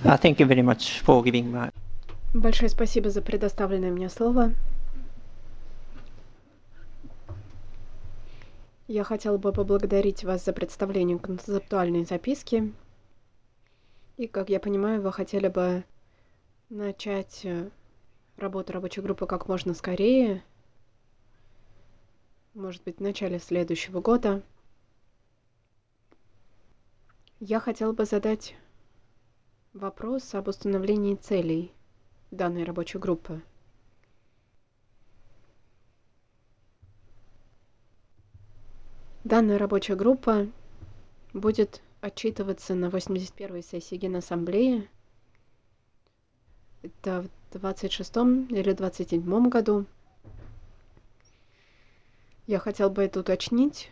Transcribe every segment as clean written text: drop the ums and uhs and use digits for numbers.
Thank you very much for giving my... Большое спасибо за предоставленное мне слово. Я хотела бы поблагодарить вас за представление концептуальной записки. И, как я понимаю, вы хотели бы начать работу рабочей группы как можно скорее, может быть, в начале следующего года. Я хотела бы задать вопрос об установлении целей данной рабочей группы. Данная рабочая группа будет отчитываться на 81-й сессии Генассамблеи. Это в 26-м или 27-м году. Я хотел бы это уточнить,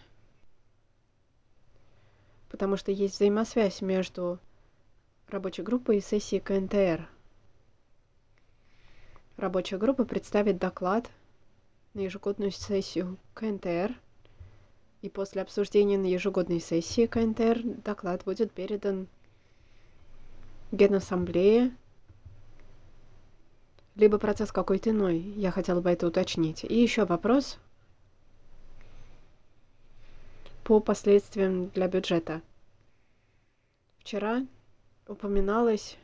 потому что есть взаимосвязь между рабочей группой и сессией КНТР. Рабочая группа представит доклад на ежегодную сессию КНТР, и после обсуждения на ежегодной сессии КНТР доклад будет передан Генассамблее, либо процесс какой-то иной. Я хотела бы это уточнить. И еще вопрос по последствиям для бюджета. Вчера упоминалось,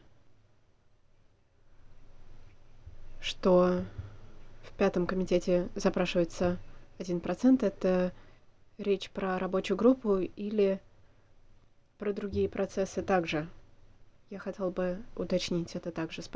что в пятом комитете запрашивается 1%. Это речь про рабочую группу или про другие процессы также? Я хотела бы уточнить это также.